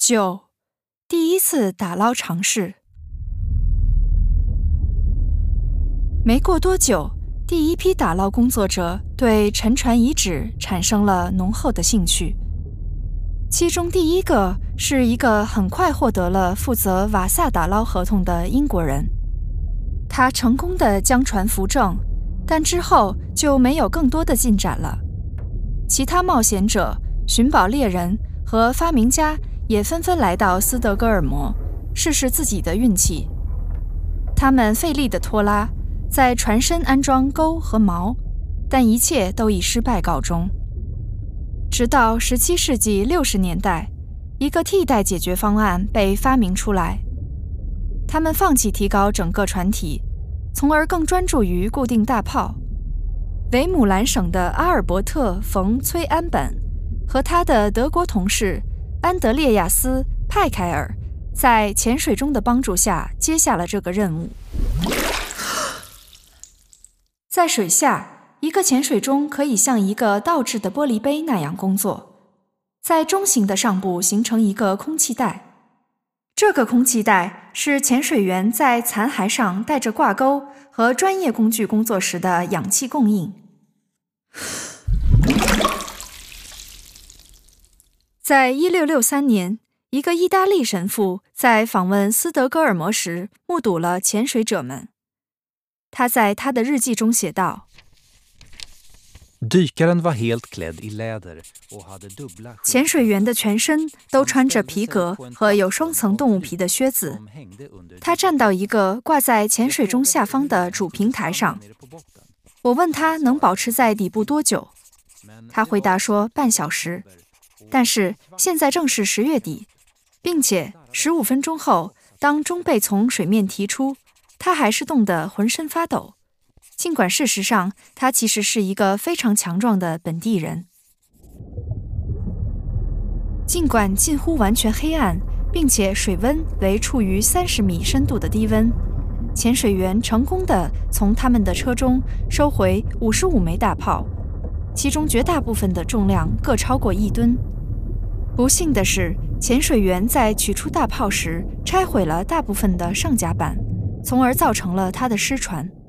9. 第一次打捞尝试。没过多久，第一批打捞工作者对沉船遗址产生了浓厚的兴趣。其中第一个是一个很快获得了负责瓦萨打捞合同的英国人，他成功地将船扶正，但之后就没有更多的进展了。其他冒险者、寻宝猎人和发明家也纷纷来到斯德哥尔摩，试试自己的运气。他们费力地拖拉，在船身安装钩和锚，但一切都以失败告终。直到17世纪60年代，一个替代解决方案被发明出来。他们放弃提高整个船体，从而更专注于固定大炮。维姆兰省的阿尔伯特·冯·崔安本和他的德国同事安德烈亚斯·派凯尔在潜水钟的帮助下接下了这个任务。在水下，一个潜水钟可以像一个倒置的玻璃杯那样工作，在钟形的上部形成一个空气带。这个空气带是潜水员在残骸上带着挂钩和专业工具工作时的氧气供应。在1663年，一个意大利神父在访问斯德哥尔摩时目睹了潜水者们。他在他的日记中写道：潜水员的全身都穿着皮革和有双层动物皮的靴子。他站到一个挂在潜水钟下方的主平台上。我问他能保持在底部多久，他回答说半小时。但是现在正是10月底，并且15分钟后，当钟被从水面提出，他还是冻得浑身发抖。尽管事实上，他其实是一个非常强壮的本地人。尽管近乎完全黑暗，并且水温为处于30米深度的低温，潜水员成功地从他们的车中收回55枚大炮，其中绝大部分的重量各超过1吨。不幸的是，潜水员在取出大炮时拆毁了大部分的上甲板，从而造成了他的失传。